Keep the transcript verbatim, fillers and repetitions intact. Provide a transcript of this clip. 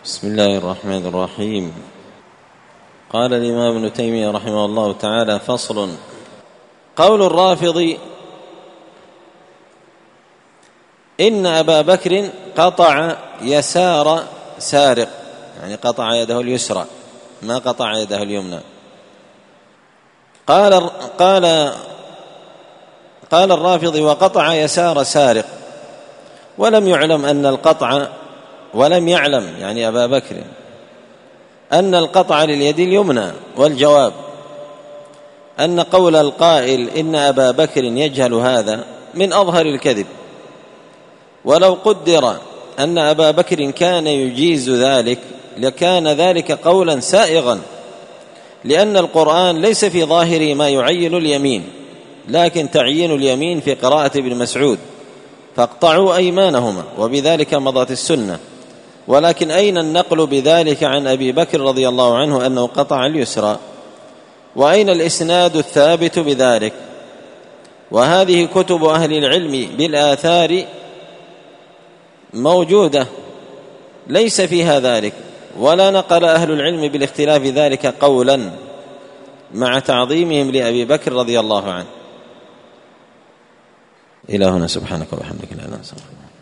بسم الله الرحمن الرحيم. قال الإمام ابن تيمية رحمه الله تعالى: فصل. قول الرافض إن أبا بكر قطع يسار سارق، يعني قطع يده اليسرى ما قطع يده اليمنى. قال قال قال الرافض: وقطع يسار سارق، ولم يعلم أن القطع ولم يعلم يعني أبا بكر أن القطع لليد اليمنى. والجواب أن قول القائل إن أبا بكر يجهل هذا من أظهر الكذب، ولو قدر أن أبا بكر كان يجيز ذلك لكان ذلك قولا سائغا، لأن القرآن ليس في ظاهره ما يعين اليمين، لكن تعيين اليمين في قراءة ابن مسعود: فاقطعوا أيمانهما، وبذلك مضت السنة. ولكن أين النقل بذلك عن أبي بكر رضي الله عنه أنه قطع اليسرى؟ وأين الإسناد الثابت بذلك؟ وهذه كتب أهل العلم بالآثار موجودة ليس فيها ذلك، ولا نقل أهل العلم بالاختلاف ذلك قولا مع تعظيمهم لأبي بكر رضي الله عنه. إلى هنا، سبحانك وبحمدك لا إله إلا أنت.